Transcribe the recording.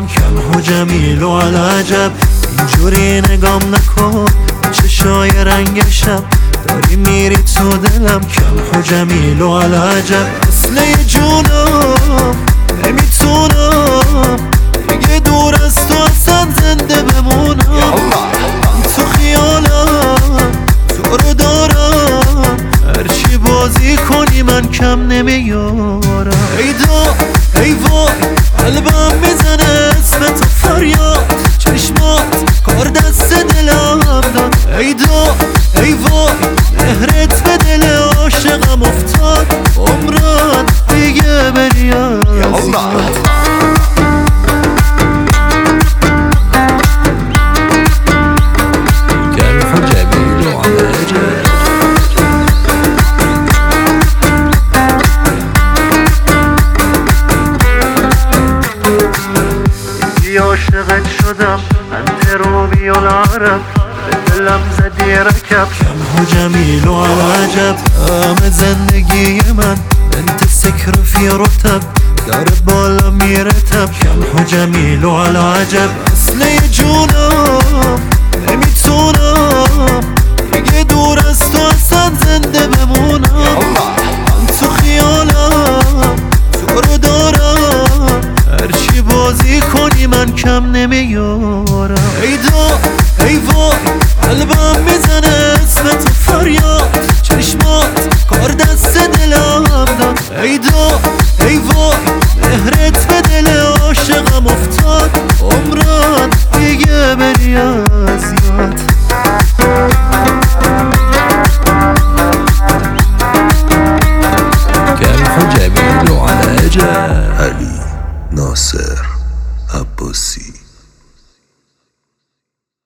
کم و جمیل و علعجب. اینجوری نگام نکن چشای رنگ شب، داری میری تو دلم کم و جمیل و علعجب. اصله جونم نمیتونم دیگه دور از تو اصلا زنده بمونم. من تو خیالم تو رو دارم، هرچی بازی کنی من کم نمیارم. ای دا ای وای قلبم میزنه اسم تو فریاد، چشمات کار دست دلم داد. ای دا ای وای مهرت به دل عاشقم افتاد، عمران دیگه بری از یاد. عاشقت شدم انت روبی و العرب، به دلم زدی رکب کم و جمیل و علعجب. همه زندگی من انت سکر فی رتب، داره بالا میرتب کم و جمیل و علعجب. اصله جونم نمیتونم دیگه دور از تو اصلا زنده بمونم. من تو خیالم تو رو دارم، هرچی بازی کنی من کم نمیارم. ای دا ای وای قلبم میزنه اسم تو فریاد، چشمات کار دست دلم داد. ای دا ای وای مهرت به دل عاشقم افتاد، عمران دیگه بری از یاد. کم و جمیل و علعجب. علی ناصر عباسی.